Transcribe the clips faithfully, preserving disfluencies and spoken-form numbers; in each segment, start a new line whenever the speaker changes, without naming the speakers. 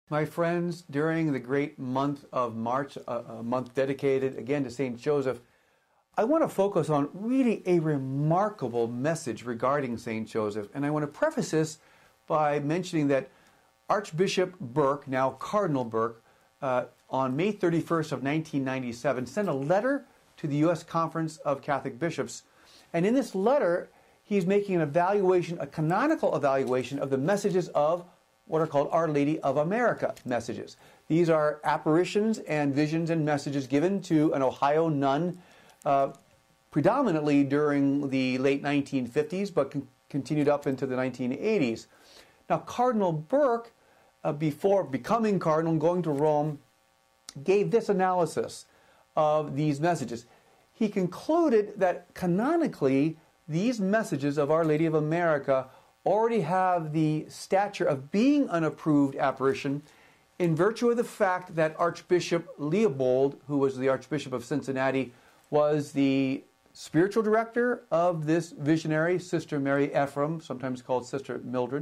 My friends, during the great month of March, a, a month dedicated again to Saint Joseph, I want to focus on really a remarkable message regarding Saint Joseph. And I want to preface this by mentioning that Archbishop Burke, now Cardinal Burke, uh, on May thirty-first of nineteen ninety-seven, sent a letter to the U S Conference of Catholic Bishops. And in this letter, he's making an evaluation, a canonical evaluation of the messages of what are called Our Lady of America messages. These are apparitions and visions and messages given to an Ohio nun uh, predominantly during the late nineteen fifties, but con continued up into the nineteen eighties. Now, Cardinal Burke, uh, before becoming cardinal and going to Rome, gave this analysis of these messages. He concluded that canonically, these messages of Our Lady of America already have the stature of being an approved apparition in virtue of the fact that Archbishop Leopold, who was the Archbishop of Cincinnati, was the spiritual director of this visionary, Sister Mary Ephraim, sometimes called Sister Mildred.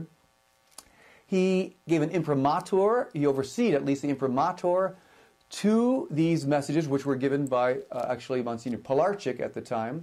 He gave an imprimatur, he overseed at least the imprimatur to these messages, which were given by uh, actually Monsignor Pilarczyk at the time.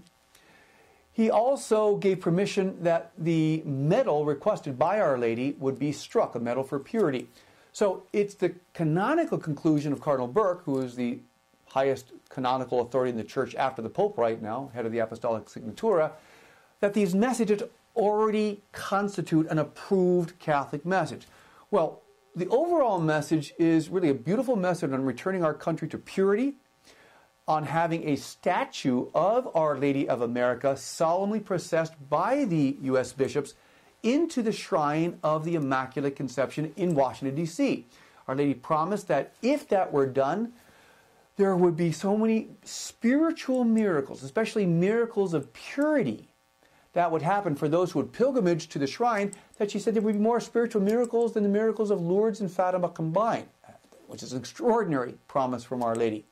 He also gave permission that the medal requested by Our Lady would be struck, a medal for purity. So it's the canonical conclusion of Cardinal Burke, who is the highest canonical authority in the Church after the Pope right now, head of the Apostolic Signatura, that these messages already constitute an approved Catholic message. Well, the overall message is really a beautiful message on returning our country to purity, on having a statue of Our Lady of America solemnly processed by the U S bishops into the shrine of the Immaculate Conception in Washington, D C Our Lady promised that if that were done, there would be so many spiritual miracles, especially miracles of purity, that would happen for those who would pilgrimage to the shrine, that she said there would be more spiritual miracles than the miracles of Lourdes and Fatima combined, which is an extraordinary promise from Our Lady.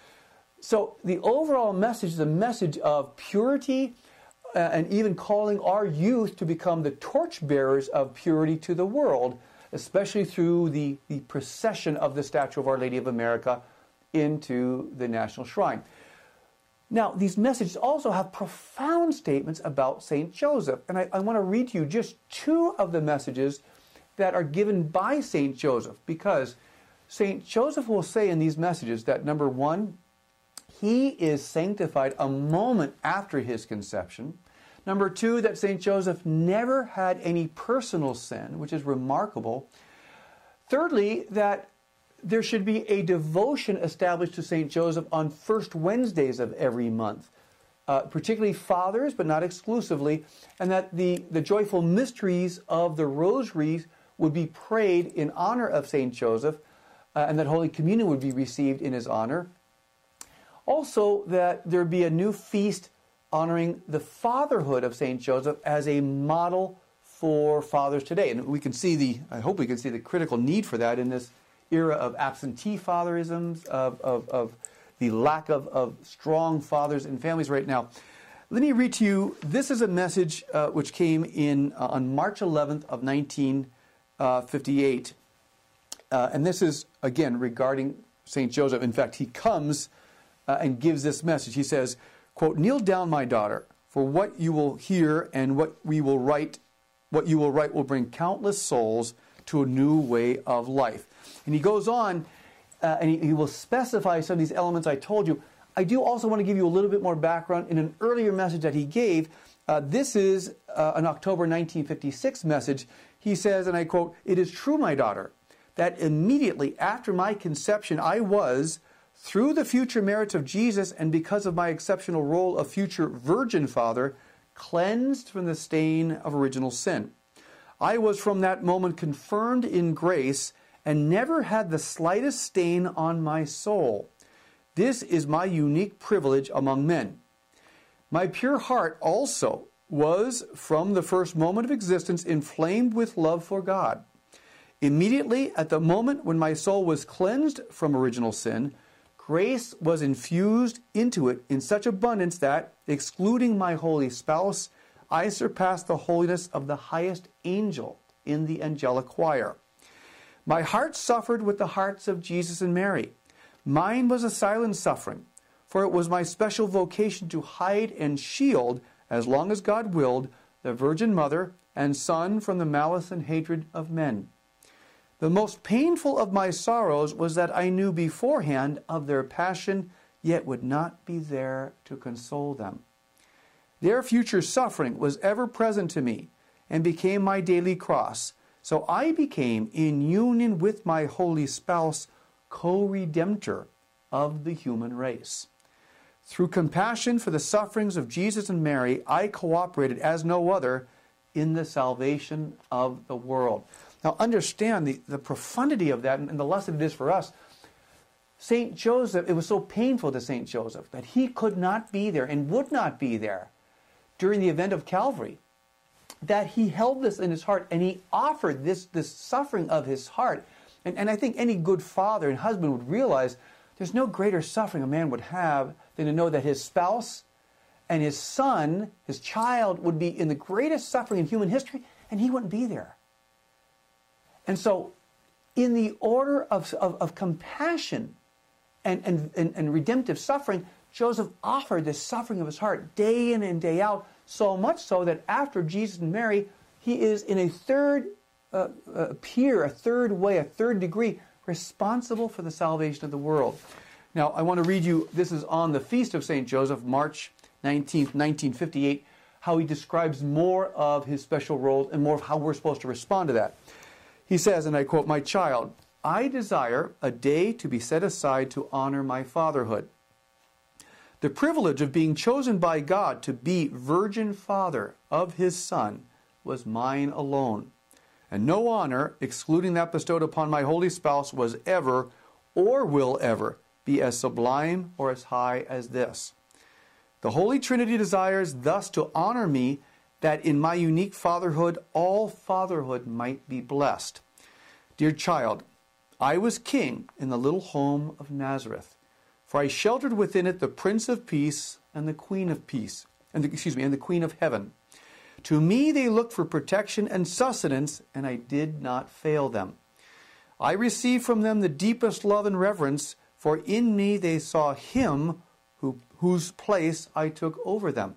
So the overall message is a message of purity uh, and even calling our youth to become the torchbearers of purity to the world, especially through the, the procession of the statue of Our Lady of America into the National Shrine. Now, these messages also have profound statements about Saint Joseph. And I, I want to read to you just two of the messages that are given by Saint Joseph, because Saint Joseph will say in these messages that, number one, he is sanctified a moment after his conception. Number two, that Saint Joseph never had any personal sin, which is remarkable. Thirdly, that there should be a devotion established to Saint Joseph on first Wednesdays of every month, uh, particularly fathers, but not exclusively, and that the, the joyful mysteries of the rosaries would be prayed in honor of Saint Joseph, uh, and that Holy Communion would be received in his honor. Also, that there be a new feast honoring the fatherhood of Saint Joseph as a model for fathers today. And we can see the, I hope we can see the critical need for that in this era of absentee fatherisms, of, of, of the lack of, of strong fathers in families right now. Let me read to you, this is a message uh, which came in uh, on March eleventh of nineteen fifty-eight. Uh, and this is, again, regarding Saint Joseph. In fact, he comes uh, and gives this message. He says, quote, "Kneel down, my daughter, for what you will hear and what we will write, what you will write will bring countless souls to a new way of life." And he goes on, uh, and he, he will specify some of these elements I told you. I do also want to give you a little bit more background in an earlier message that he gave. Uh, this is uh, an October nineteen fifty-six message. He says, and I quote, "It is true, my daughter, that immediately after my conception I was, through the future merits of Jesus and because of my exceptional role of future virgin father, cleansed from the stain of original sin. I was from that moment confirmed in grace and never had the slightest stain on my soul. This is my unique privilege among men. My pure heart also was, from the first moment of existence, inflamed with love for God. Immediately, at the moment when my soul was cleansed from original sin, grace was infused into it in such abundance that, excluding my holy spouse, I surpassed the holiness of the highest angel in the angelic choir. My heart suffered with the hearts of Jesus and Mary. Mine was a silent suffering, for it was my special vocation to hide and shield, as long as God willed, the Virgin Mother and Son from the malice and hatred of men. The most painful of my sorrows was that I knew beforehand of their passion, yet would not be there to console them. Their future suffering was ever present to me, and became my daily cross. So I became, in union with my holy spouse, co-redemptor of the human race. Through compassion for the sufferings of Jesus and Mary, I cooperated as no other in the salvation of the world. Now understand the, the profundity of that and, and the lesson it is for us. Saint Joseph, it was so painful to Saint Joseph that he could not be there and would not be there during the event of Calvary, that he held this in his heart and he offered this, this suffering of his heart. And, and I think any good father and husband would realize there's no greater suffering a man would have than to know that his spouse and his son, his child, would be in the greatest suffering in human history, and he wouldn't be there. And so, in the order of, of, of compassion and, and, and, and redemptive suffering, Joseph offered this suffering of his heart day in and day out, so much so that after Jesus and Mary, he is in a third uh, uh, peer, a third way, a third degree, responsible for the salvation of the world. Now, I want to read you, this is on the feast of Saint Joseph, March nineteenth, nineteen fifty-eight, how he describes more of his special role and more of how we're supposed to respond to that. He says, and I quote, "My child, I desire a day to be set aside to honor my fatherhood. The privilege of being chosen by God to be virgin father of his son was mine alone. And no honor, excluding that bestowed upon my holy spouse, was ever or will ever be as sublime or as high as this. The Holy Trinity desires thus to honor me, that in my unique fatherhood all fatherhood might be blessed. Dear child, I was king in the little home of Nazareth, for I sheltered within it the Prince of Peace and the Queen of Peace, and the, excuse me, and the Queen of Heaven. To me they looked for protection and sustenance, and I did not fail them. I received from them the deepest love and reverence, for in me they saw him who, whose place I took over them.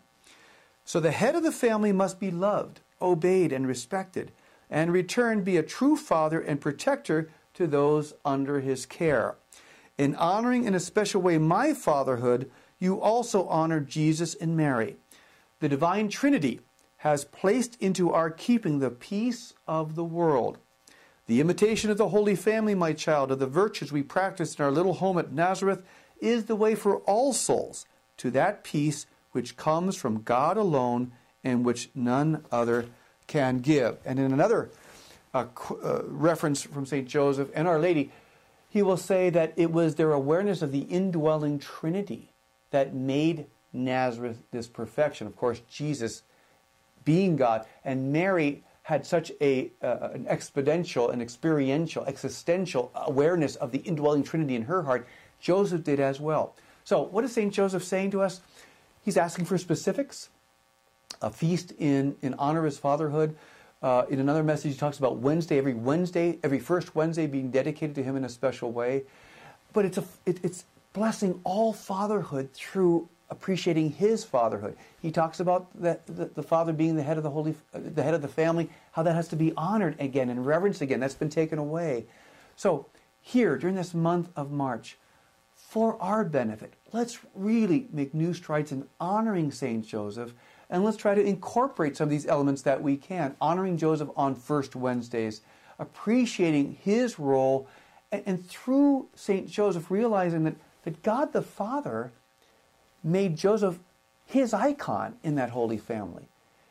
So the head of the family must be loved, obeyed, and respected, and in return be a true father and protector to those under his care. In honoring in a special way my fatherhood, you also honor Jesus and Mary. The Divine Trinity has placed into our keeping the peace of the world. The imitation of the Holy Family, my child, of the virtues we practiced in our little home at Nazareth, is the way for all souls to that peace which comes from God alone and which none other can give." And in another uh, uh, reference from Saint Joseph and Our Lady, he will say that it was their awareness of the indwelling Trinity that made Nazareth this perfection. Of course, Jesus being God, and Mary had such a uh, an exponential, an experiential, existential awareness of the indwelling Trinity in her heart. Joseph did as well. So what is Saint Joseph saying to us? He's asking for specifics. A feast in, in honor of his fatherhood. Uh, in another message, he talks about Wednesday, every Wednesday, every first Wednesday being dedicated to him in a special way. But it's, a, it, it's blessing all fatherhood through appreciating his fatherhood. He talks about the, the, the father being the head of the holy, the head of the family, how that has to be honored again and reverenced again. That's been taken away. So here, during this month of March, for our benefit, let's really make new strides in honoring Saint Joseph, and let's try to incorporate some of these elements that we can. Honoring Joseph on first Wednesdays, appreciating his role, and, and through Saint Joseph realizing that, that God the Father made Joseph his icon in that Holy Family.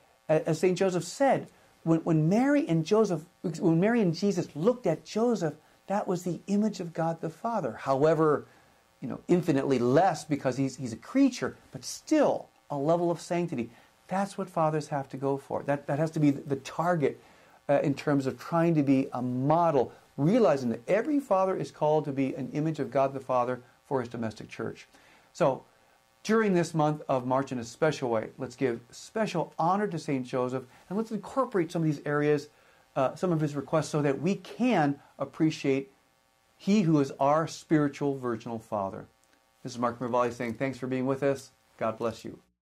As Saint Joseph said, when, when Mary and Joseph, when Mary and Jesus looked at Joseph, that was the image of God the Father. However, you know, infinitely less because he's, he's a creature, but still a level of sanctity. That's what fathers have to go for. That, that has to be the target uh, in terms of trying to be a model, realizing that every father is called to be an image of God the Father for his domestic church. So, during this month of March in a special way, let's give special honor to Saint Joseph, and let's incorporate some of these areas uh, some of his requests so that we can appreciate he who is our spiritual virginal Father. This is Mark Mervalli saying thanks for being with us. God bless you.